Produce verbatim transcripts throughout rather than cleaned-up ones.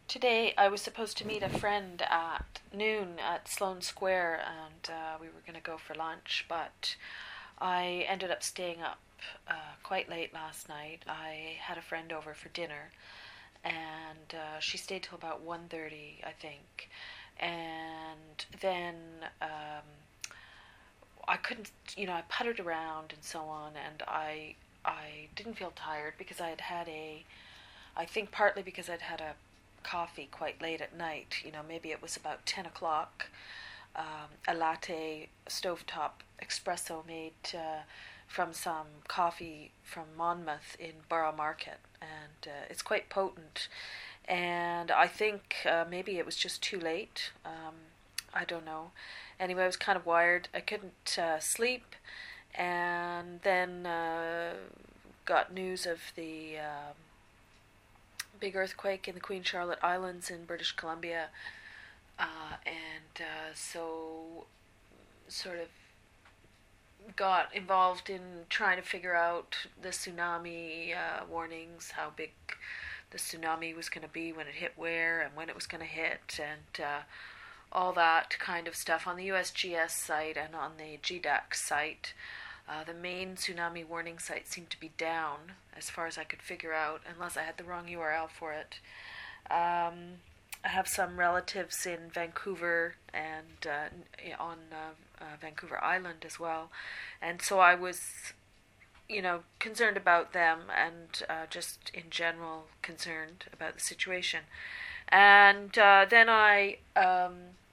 Today I was supposed to meet a friend at noon at Sloane Square, and uh, we were going to go for lunch, but I ended up staying up uh, quite late last night. I had a friend over for dinner, and uh, she stayed till about one thirty, I think. And then um, I couldn't, you know, I puttered around and so on, and I I didn't feel tired because I had had a, I think partly because I'd had a coffee quite late at night. You know, maybe it was about ten o'clock. Um, a latte stovetop espresso made uh, from some coffee from Monmouth in Borough Market, and uh, it's quite potent. And I think uh, maybe it was just too late. Um, I don't know. Anyway, I was kind of wired. I couldn't uh, sleep, and then uh, got news of the uh, big earthquake in the Queen Charlotte Islands in British Columbia, uh, and uh, so sort of got involved in trying to figure out the tsunami uh, warnings, how big the tsunami was going to be, when it hit where, and when it was going to hit, and uh, all that kind of stuff on the U S G S site and on the G D A C site. Uh, the main tsunami warning site seemed to be down, as far as I could figure out, unless I had the wrong U R L for it. Um, I have some relatives in Vancouver and uh, on uh, uh, Vancouver Island as well, and so I was, you know, concerned about them and uh, just in general concerned about the situation. And uh, then I um,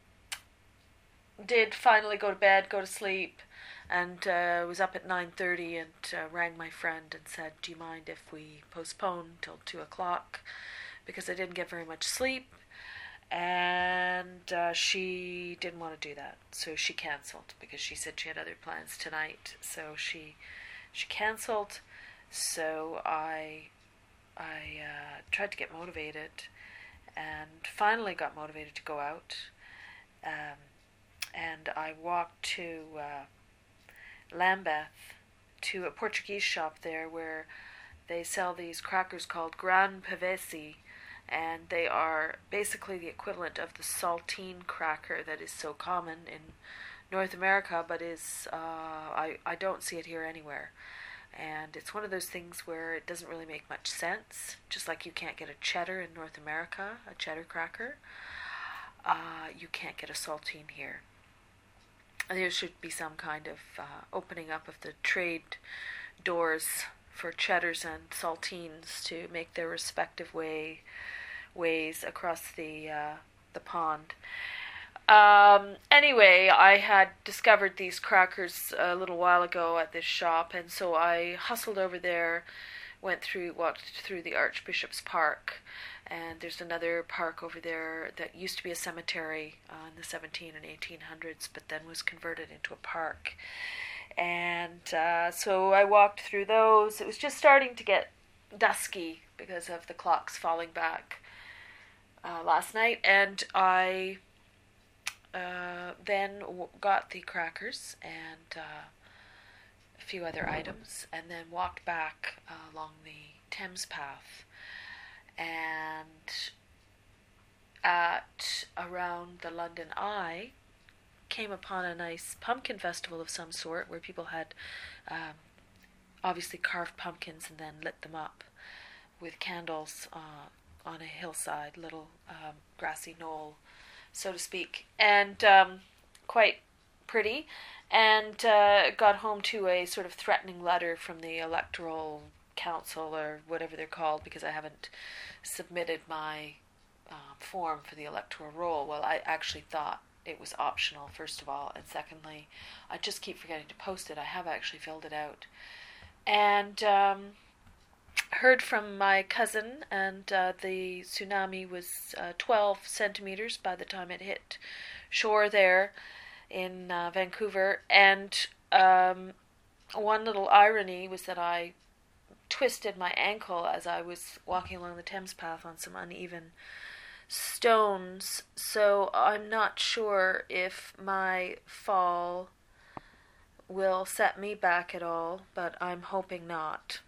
did finally go to bed, go to sleep, and uh, was up at nine thirty and uh, rang my friend and said, do you mind if we postpone till two o'clock, because I didn't get very much sleep. And uh, she didn't want to do that, so she cancelled, because she said she had other plans tonight. So she she cancelled. So I I uh, tried to get motivated, and finally got motivated to go out. Um, and I walked to uh, Lambeth, to a Portuguese shop there where they sell these crackers called Gran Pavesi, and they are basically the equivalent of the saltine cracker that is so common in North America, but is uh, I, I don't see it here anywhere. And it's one of those things where it doesn't really make much sense, just like you can't get a cheddar in North America, a cheddar cracker. Uh, you can't get a saltine here. There should be some kind of uh, opening up of the trade doors for cheddars and saltines to make their respective way ways across the uh, the pond. Um, anyway, I had discovered these crackers a little while ago at this shop, and so I hustled over there, went through, walked through the Archbishop's Park, and there's another park over there that used to be a cemetery uh, in the seventeen and eighteen hundreds, but then was converted into a park. And uh, so I walked through those. It was just starting to get dusky because of the clocks falling back uh, last night, and I uh, then w- got the crackers and uh, a few other items, and then walked back uh, along the Thames path. And at around the London Eye, came upon a nice pumpkin festival of some sort where people had um, obviously carved pumpkins and then lit them up with candles uh, on a hillside, little um, grassy knoll, so to speak, and um, quite pretty. And uh, got home to a sort of threatening letter from the Electoral Council, or whatever they're called, because I haven't submitted my uh, form for the electoral roll. Well, I actually thought it was optional, first of all, and secondly, I just keep forgetting to post it. I have actually filled it out. And um, heard from my cousin, and uh, the tsunami was uh, twelve centimeters by the time it hit shore there in uh, Vancouver. And um, one little irony was that I twisted my ankle as I was walking along the Thames path on some uneven stones, so I'm not sure if my fall will set me back at all, but I'm hoping not.